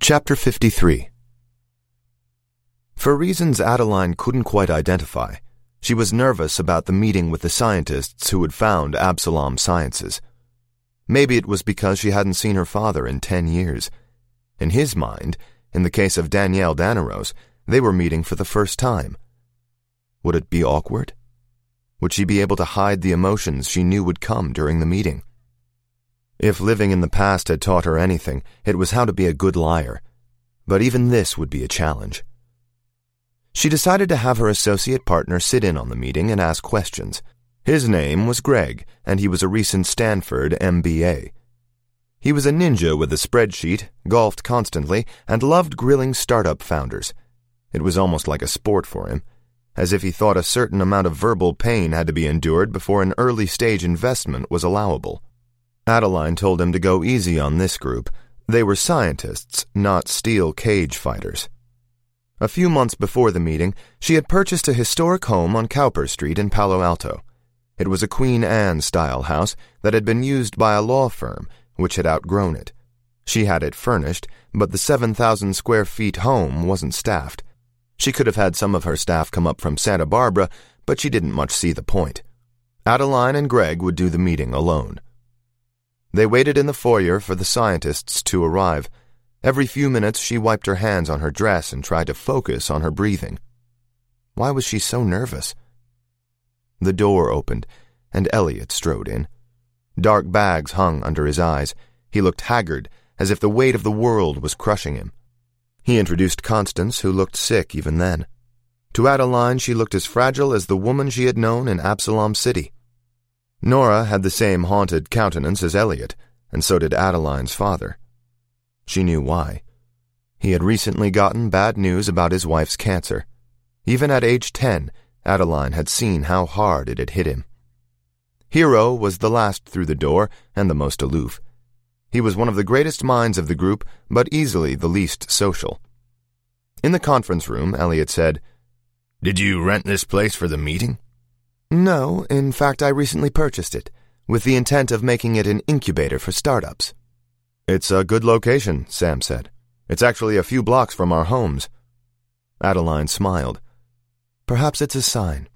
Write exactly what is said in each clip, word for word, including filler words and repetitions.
Chapter fifty-three. For reasons Adeline couldn't quite identify, she was nervous about the meeting with the scientists who had found Absalom Sciences. Maybe it was because she hadn't seen her father in ten years. In his mind, in the case of Danielle Danaros, they were meeting for the first time. Would it be awkward? Would she be able to hide the emotions she knew would come during the meeting? If living in the past had taught her anything, it was how to be a good liar. But even this would be a challenge. She decided to have her associate partner sit in on the meeting and ask questions. His name was Greg, and he was a recent Stanford M B A. He was a ninja with a spreadsheet, golfed constantly, and loved grilling startup founders. It was almost like a sport for him, as if he thought a certain amount of verbal pain had to be endured before an early-stage investment was allowable. Adeline told him to go easy on this group. They were scientists, not steel cage fighters. A few months before the meeting, she had purchased a historic home on Cowper Street in Palo Alto. It was a Queen Anne-style house that had been used by a law firm, which had outgrown it. She had it furnished, but the seven thousand square feet home wasn't staffed. She could have had some of her staff come up from Santa Barbara, but she didn't much see the point. Adeline and Greg would do the meeting alone. They waited in the foyer for the scientists to arrive. Every few minutes she wiped her hands on her dress and tried to focus on her breathing. Why was she so nervous? The door opened, and Elliot strode in. Dark bags hung under his eyes. He looked haggard, as if the weight of the world was crushing him. He introduced Constance, who looked sick even then. To Adeline, she looked as fragile as the woman she had known in Absalom City. Nora had the same haunted countenance as Elliot, and so did Adeline's father. She knew why. He had recently gotten bad news about his wife's cancer. Even at age ten, Adeline had seen how hard it had hit him. Hero was the last through the door and the most aloof. He was one of the greatest minds of the group, but easily the least social. In the conference room, Elliot said, "Did you rent this place for the meeting?" "No, in fact I recently purchased it, with the intent of making it an incubator for startups." "It's a good location," Sam said. "It's actually a few blocks from our homes." Adeline smiled. "Perhaps it's a sign."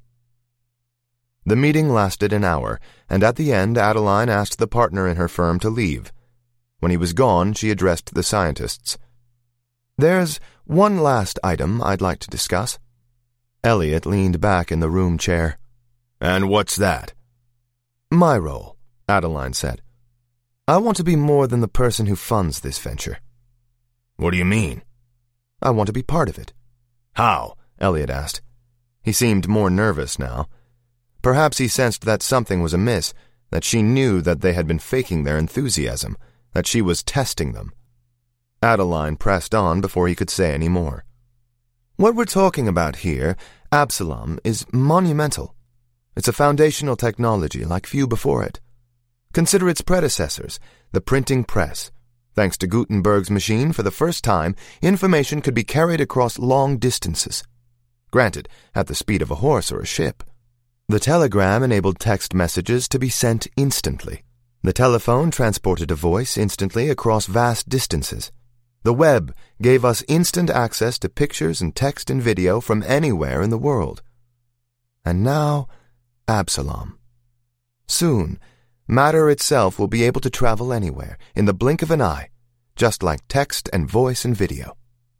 The meeting lasted an hour, and at the end Adeline asked the partner in her firm to leave. When he was gone, she addressed the scientists. "There's one last item I'd like to discuss." Elliot leaned back in the room chair. "And what's that?" "My role," Adeline said. "I want to be more than the person who funds this venture." "What do you mean?" "I want to be part of it." "How?" Elliot asked. He seemed more nervous now. Perhaps he sensed that something was amiss, that she knew that they had been faking their enthusiasm, that she was testing them. Adeline pressed on before he could say any more. "What we're talking about here, Absalom, is monumental. It's a foundational technology like few before it. Consider its predecessors, the printing press. Thanks to Gutenberg's machine, for the first time, information could be carried across long distances. Granted, at the speed of a horse or a ship. The telegram enabled text messages to be sent instantly. The telephone transported a voice instantly across vast distances. The web gave us instant access to pictures and text and video from anywhere in the world. And now, Absalom. Soon, matter itself will be able to travel anywhere, in the blink of an eye, just like text and voice and video."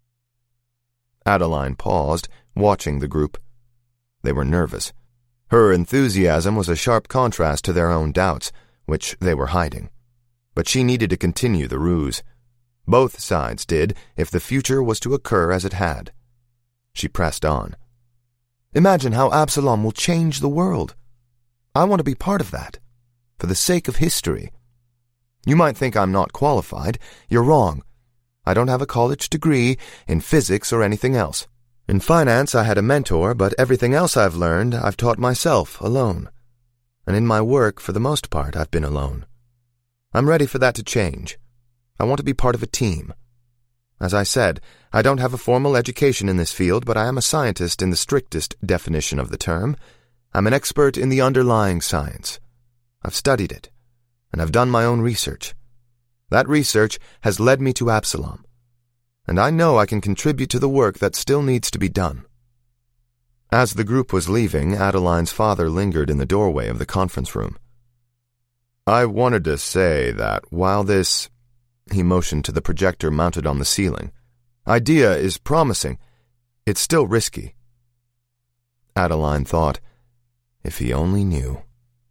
Adeline paused, watching the group. They were nervous. Her enthusiasm was a sharp contrast to their own doubts, which they were hiding. But she needed to continue the ruse. Both sides did, if the future was to occur as it had. She pressed on. "Imagine how Absalom will change the world. I want to be part of that, for the sake of history. You might think I'm not qualified. You're wrong. I don't have a college degree in physics or anything else. In finance I had a mentor, but everything else I've learned I've taught myself alone. And in my work, for the most part, I've been alone. I'm ready for that to change. I want to be part of a team. As I said, I don't have a formal education in this field, but I am a scientist in the strictest definition of the term. I'm an expert in the underlying science. I've studied it, and I've done my own research. That research has led me to Absalom. and I know I can contribute to the work that still needs to be done." As the group was leaving, Adeline's father lingered in the doorway of the conference room. "I wanted to say that while this," he motioned to the projector mounted on the ceiling, "idea is promising, it's still risky." Adeline thought, if he only knew.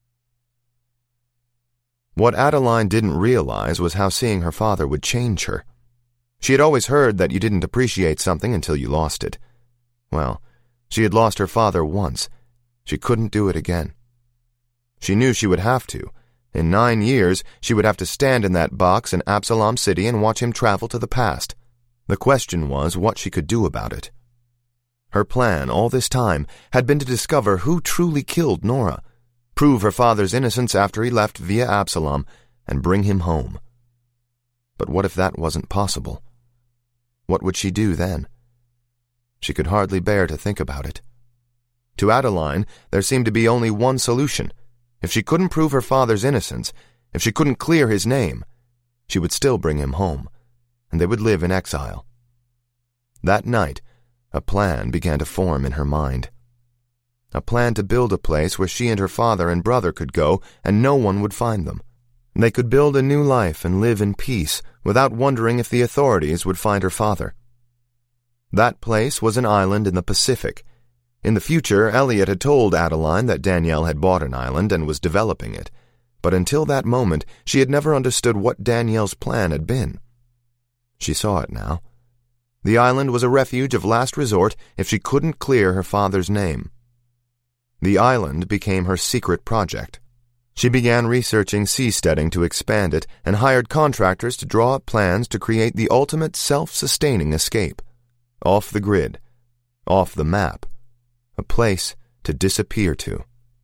What Adeline didn't realize was how seeing her father would change her. She had always heard that you didn't appreciate something until you lost it. Well, she had lost her father once. She couldn't do it again. She knew she would have to. In nine years, she would have to stand in that box in Absalom City and watch him travel to the past. The question was what she could do about it. Her plan all this time had been to discover who truly killed Nora, prove her father's innocence after he left via Absalom, and bring him home. But what if that wasn't possible? What would she do then? She could hardly bear to think about it. To Adeline, there seemed to be only one solution. If she couldn't prove her father's innocence, if she couldn't clear his name, she would still bring him home, and they would live in exile. That night, a plan began to form in her mind. A plan to build a place where she and her father and brother could go and no one would find them. They could build a new life and live in peace without wondering if the authorities would find her father. That place was an island in the Pacific. In the future, Elliot had told Adeline that Danielle had bought an island and was developing it, but until that moment she had never understood what Danielle's plan had been. She saw it now. The island was a refuge of last resort if she couldn't clear her father's name. The island became her secret project. She began researching seasteading to expand it and hired contractors to draw up plans to create the ultimate self-sustaining escape. Off the grid, off the map, a place to disappear to.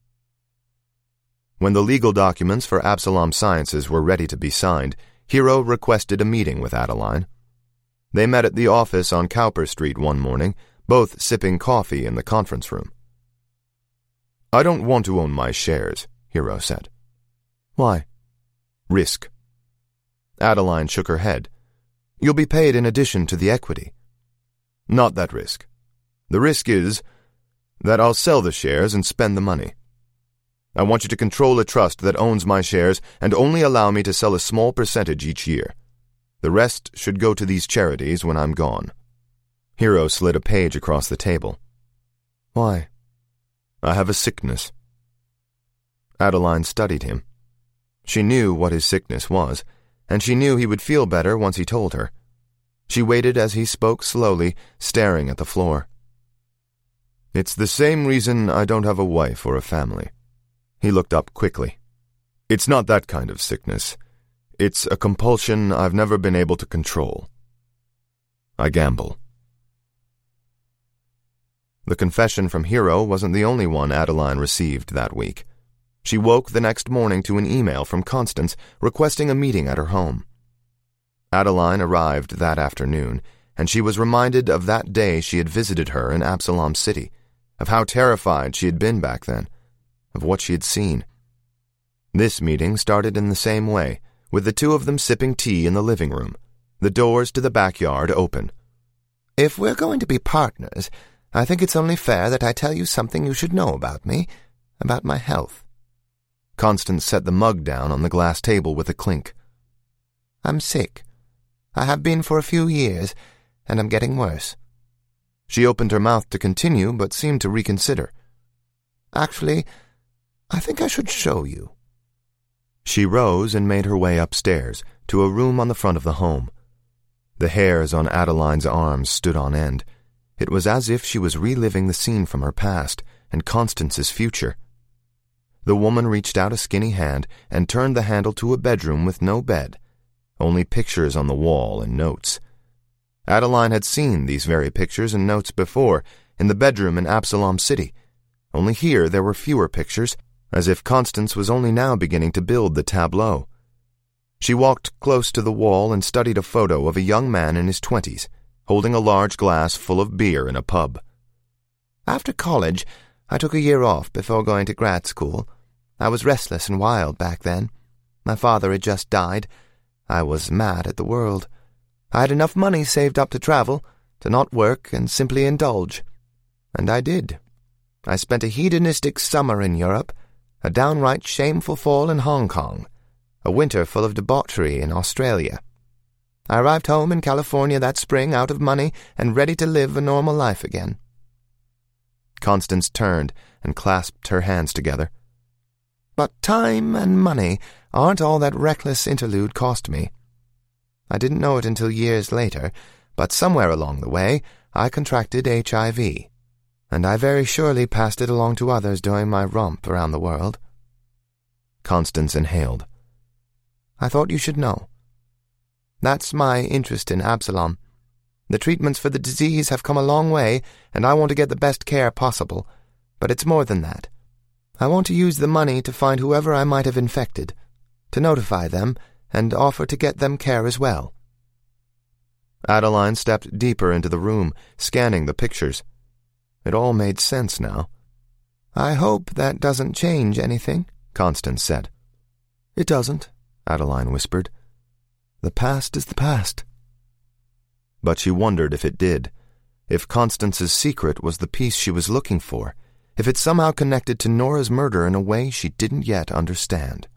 When the legal documents for Absalom Sciences were ready to be signed, Hero requested a meeting with Adeline. They met at the office on Cowper Street one morning, both sipping coffee in the conference room. "I don't want to own my shares," Hero said. "Why?" "Risk." Adeline shook her head. "You'll be paid in addition to the equity." "Not that risk. The risk is that I'll sell the shares and spend the money. I want you to control a trust that owns my shares and only allow me to sell a small percentage each year. The rest should go to these charities when I'm gone." Hero slid a page across the table. "Why?" "I have a sickness." Adeline studied him. She knew what his sickness was, and she knew he would feel better once he told her. She waited as he spoke slowly, staring at the floor. "It's the same reason I don't have a wife or a family." He looked up quickly. "It's not that kind of sickness. It's a compulsion I've never been able to control. I gamble." The confession from Hero wasn't the only one Adeline received that week. She woke the next morning to an email from Constance requesting a meeting at her home. Adeline arrived that afternoon, and she was reminded of that day she had visited her in Absalom City, of how terrified she had been back then, of what she had seen. This meeting started in the same way, with the two of them sipping tea in the living room, the doors to the backyard open. "If we're going to be partners, I think it's only fair that I tell you something you should know about me, about my health." Constance set the mug down on the glass table with a clink. "I'm sick. I have been for a few years, and I'm getting worse." She opened her mouth to continue, but seemed to reconsider. "Actually, I think I should show you." She rose and made her way upstairs, to a room on the front of the home. The hairs on Adeline's arms stood on end. It was as if she was reliving the scene from her past and Constance's future. The woman reached out a skinny hand and turned the handle to a bedroom with no bed, only pictures on the wall and notes. Adeline had seen these very pictures and notes before, in the bedroom in Absalom City, only here there were fewer pictures, as if Constance was only now beginning to build the tableau. She walked close to the wall and studied a photo of a young man in his twenties, holding a large glass full of beer in a pub. "After college, I took a year off before going to grad school. I was restless and wild back then. My father had just died. I was mad at the world. I had enough money saved up to travel, to not work and simply indulge. And I did. I spent a hedonistic summer in Europe, a downright shameful fall in Hong Kong, a winter full of debauchery in Australia. I arrived home in California that spring out of money and ready to live a normal life again. Constance turned and clasped her hands together. But time and money aren't all that reckless interlude cost me. I didn't know it until years later, but somewhere along the way I contracted H I V, and I very surely passed it along to others during my romp around the world. Constance inhaled. I thought you should know. That's my interest in Absalom. The treatments for the disease have come a long way, and I want to get the best care possible, but it's more than that. I want to use the money to find whoever I might have infected, to notify them, and offer to get them care as well. Adeline stepped deeper into the room, scanning the pictures. It all made sense now. I hope that doesn't change anything, Constance said. It doesn't, Adeline whispered. The past is the past. But she wondered if it did, if Constance's secret was the piece she was looking for, if it somehow connected to Nora's murder in a way she didn't yet understand.